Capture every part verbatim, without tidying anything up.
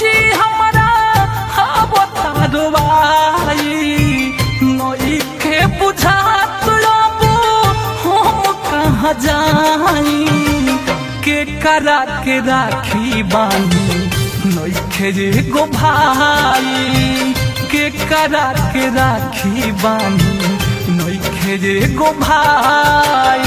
भौजी हमारा अवतारवाई नई के बुझात अब हम कहाँ जाई के करा के राखी बानी नइखे एगो भाई के करा के राखी बानी नइखे एगो भाई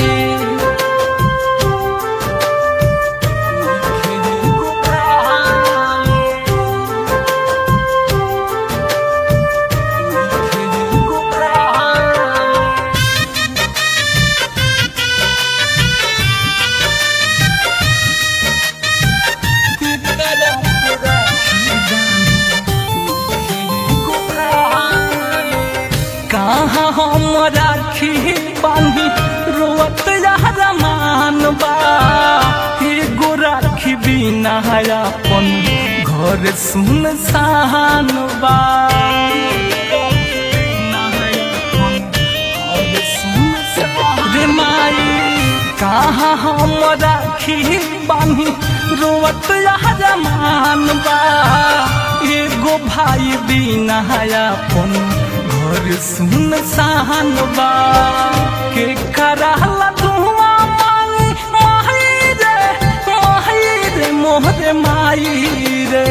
कहाँ हम राखी बानी रोवत रमान बा एगो राखी बिना अपन घर सुनसान बा रे माई कहाँ हम राखी बानी रोवत रमान बा एगो भाई बिना अपन घर सुनसान बा के कराला धुआं माई माही रे माही रे मोहरे माई रे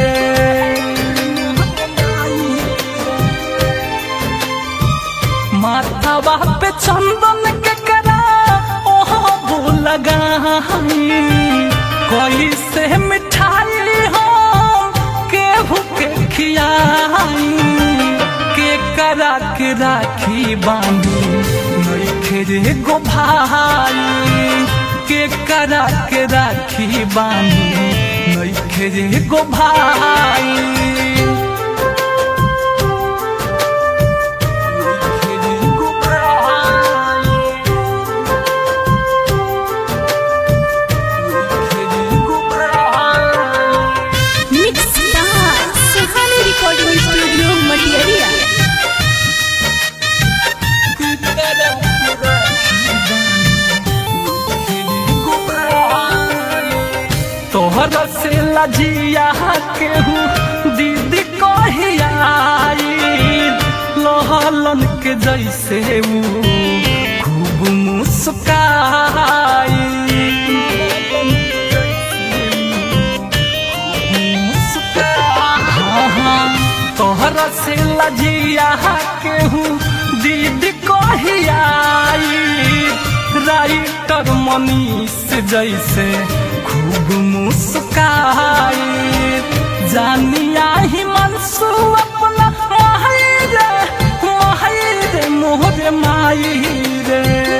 माथावा पे चंदन के करा ओह वो लगाई कोई से मिठाई हो केहू के खियाई करा के राखी बानी नइखे एगो भाई के करा के राखी बानी नइखे एगो भाई mix dance Suhani recording studio Matiyariya तोहरा से लजिया केहू दीदी कहियाई लहलन के जैसे वो खूब मुस्काई हाँ हाँ तोहरा से लजिया केहू दीदी कहियाई राइटर मनीष जैसे खूब मुस्काई जानिया ही मनसू अपना माही रे माही रे मोहरे माई रे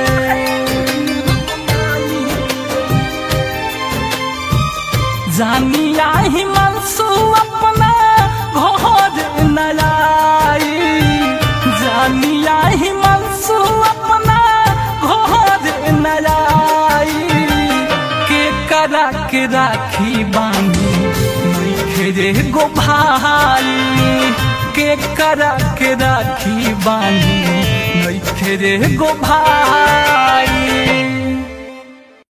जानिया ही मनसू अपना घर नलाई जानिया ही मनसू अपना घर नलाई करा के राखी बानी नइखे एगो भाई के करा के राखी बानी नइखे एगो भाई।